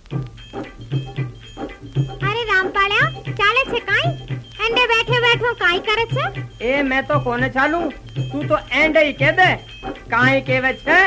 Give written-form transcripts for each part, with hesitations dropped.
अरे रामपाल्या चाले छे काई एंडे बैठे बैठो काई करे छे? ए मैं तो कोने चालू, तू तो एंडे ही कह दे काई केवे छे।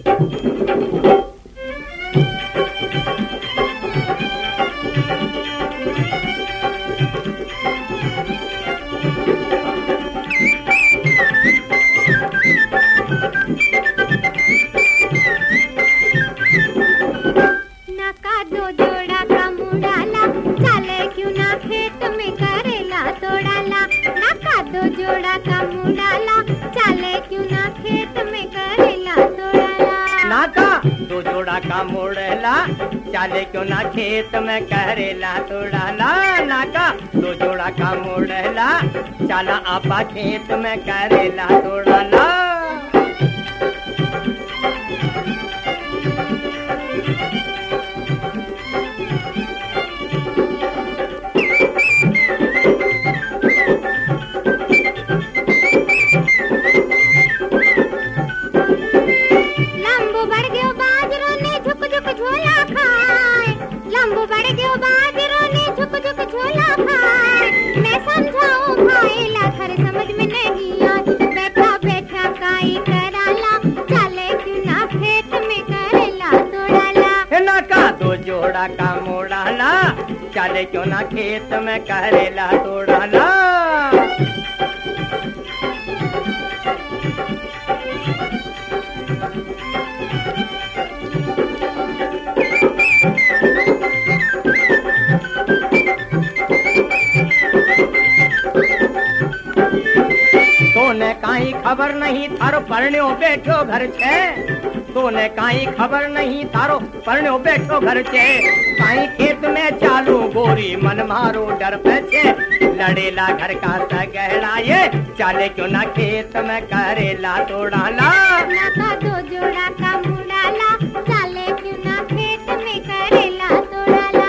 जोड़ा का मुंडाला चाले क्यों ना खेत में करेला तोड़ाला। नाका दो जोड़ा का मुंडाला चाले क्यों ना खेत में करेला तोड़ाला। नाका दो जोड़ा का मुंडाला चाला आपा खेत में करेला तोड़ाला। जोड़ा का मोड़ाला चाले क्यों ना खेत में करेला तोड़ाला। तोने काई खबर नहीं थारो परण्यो बैठो घर छे। तोने काई खबर नहीं थारो परण्यो बैठो घर छे। काई खेत में चालू गोरी मन मारो डर पे छे। लड़ेला घर का सगड़ा ये चाले क्यों ना खेत में करेला तोड़ाला। नाका दो जोड़ा का मुंडाला चाले क्यों ना खेत में करेला तोड़ाला।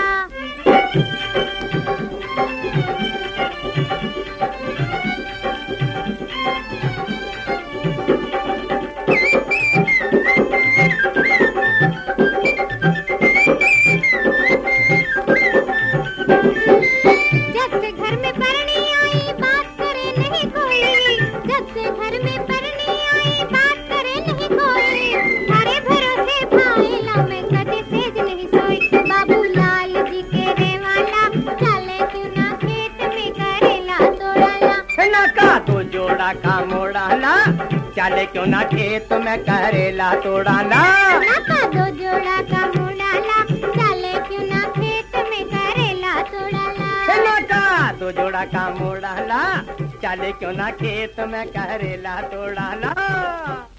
जोड़ा का मोड़ाला चाले क्यों ना खेत में करेला तोड़ाला। नाका दो जोड़ा का मुंडाला चाले क्यों ना खेत में करेला तोड़ाला। नाका दो जोड़ा का मोड़ाला चाले क्यों ना खेत में करेला तोड़ाला।